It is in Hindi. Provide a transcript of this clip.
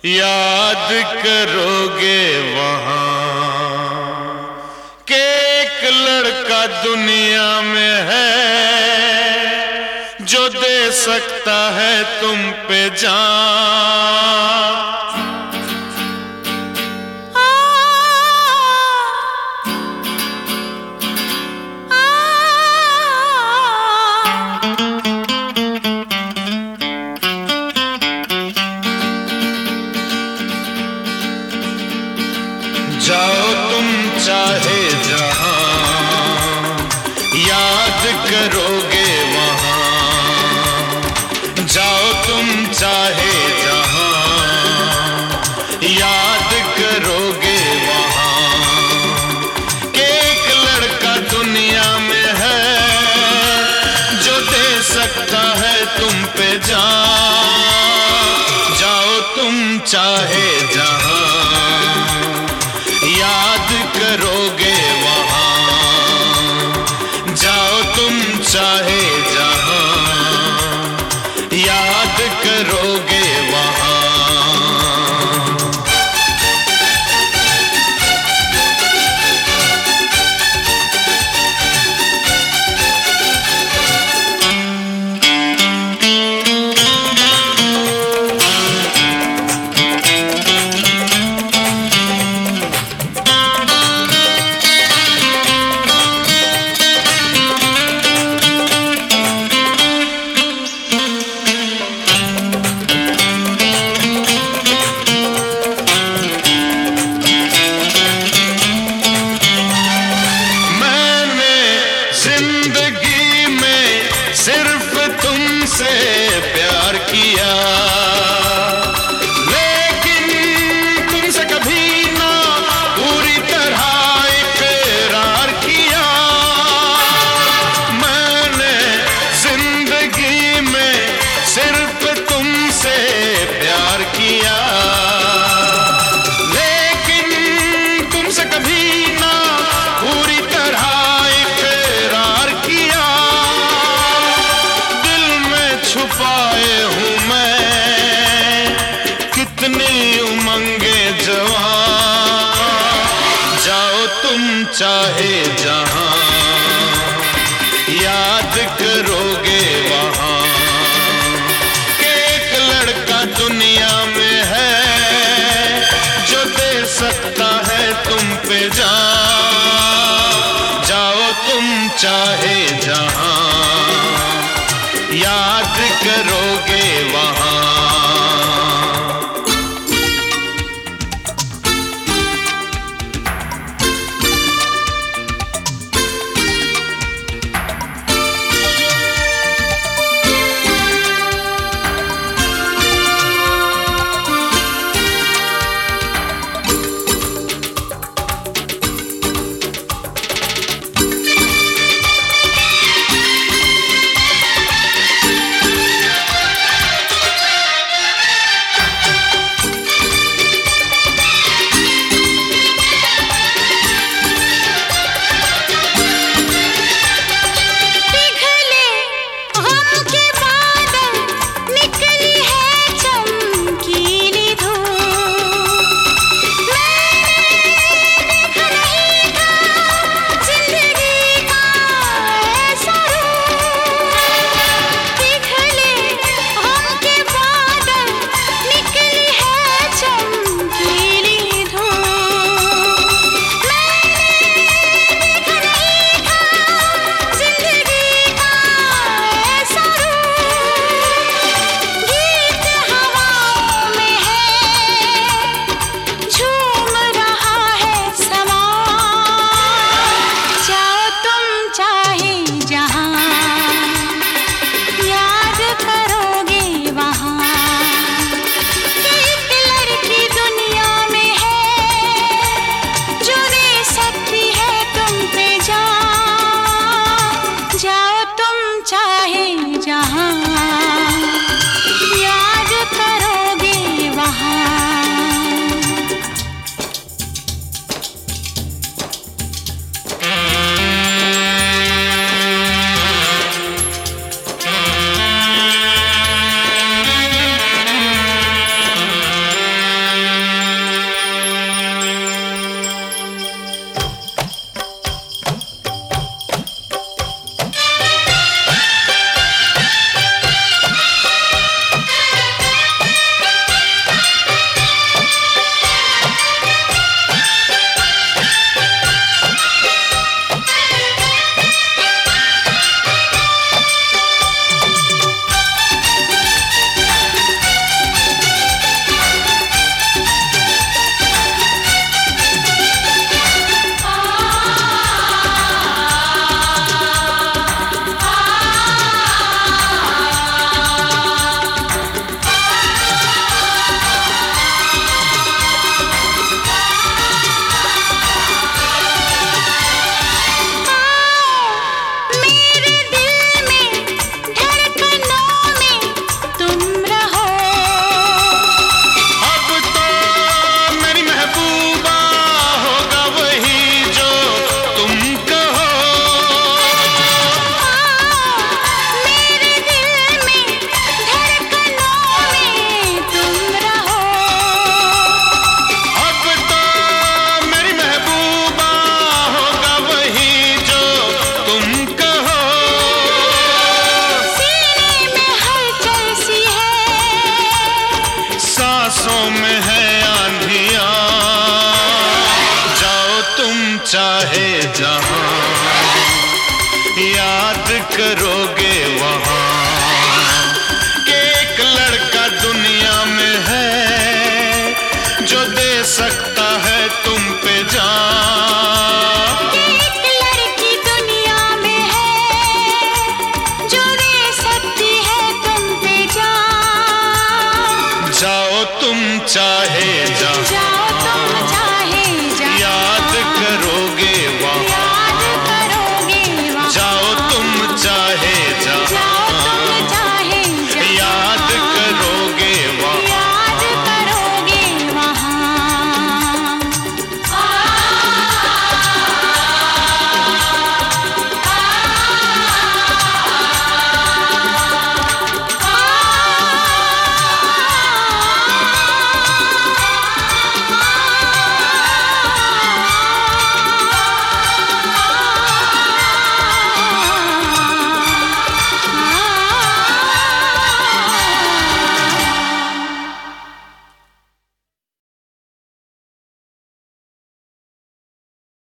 याद करोगे वहां के एक लड़का दुनिया में है जो दे सकता है तुम पे जान। जाओ तुम चाहे जहां, याद करोगे वहां। जाओ तुम चाहे जहां, याद करोगे वहां के एक लड़का दुनिया में है जो दे सकता है तुम पे जान। जाओ तुम चाहे जहां, याद करोगे वहां। जाओ तुम चाहे जहां, याद करोगे वहां। सिर्फ तुमसे प्यार किया, लेकिन तुमसे कभी ना पूरी तरह इकरार किया। मैंने जिंदगी में सिर्फ तुमसे प्यार किया, लेकिन तुमसे कभी ना पूरी तरह छुपाए हूँ मैं कितनी उमंगे जवान। जाओ तुम चाहे जहां, याद करोगे वहां के एक लड़का दुनिया में है जो दे सकता है तुम पे जान। जाओ तुम चाहे जहां, याद करोगे वहां। सांसों में है आंधियां, जाओ तुम चाहे जहां, याद करोगे वहां कि एक लड़का दुनिया में है जो दे सकता है तुम पे जान। एक लड़की दुनिया में है जो दे सकती है तुम पे जान। जाओ तुम चाहे जहां, जाओ तुम